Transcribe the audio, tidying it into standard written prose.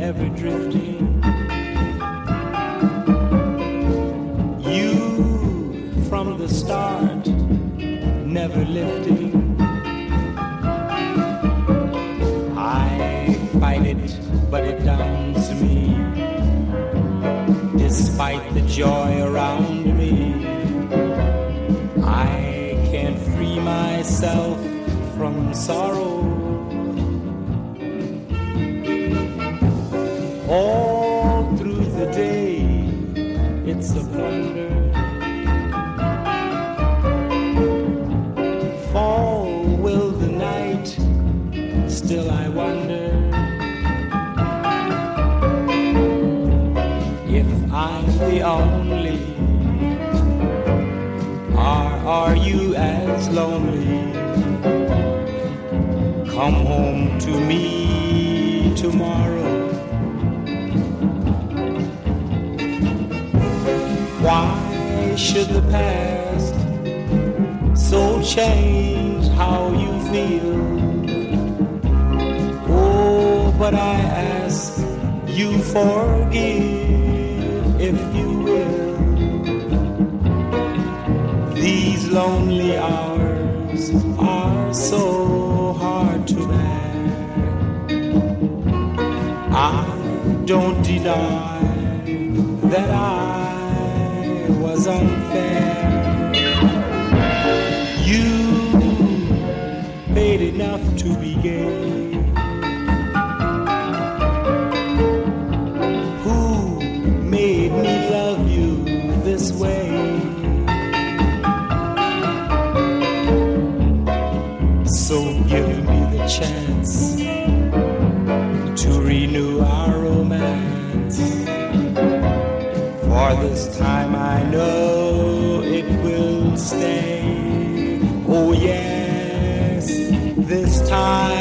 never drifting. You from the start, never lifting. I fight it, but it downs me. Despite the joy around me, I can't free myself from sorrow. All through the day, it's a wonder. Fall will the night, still I wonder if I'm the only, or are you as lonely? Come home to me tomorrow. Why should the past so change how you feel? Oh, but I ask you forgive if you will. These lonely hours are so hard to bear. I don't deny that I was unfair. You paid enough to be gay. Who made me love you this way? So give me the chance to renew our romance. For this time I know it will stay. Oh yes, this time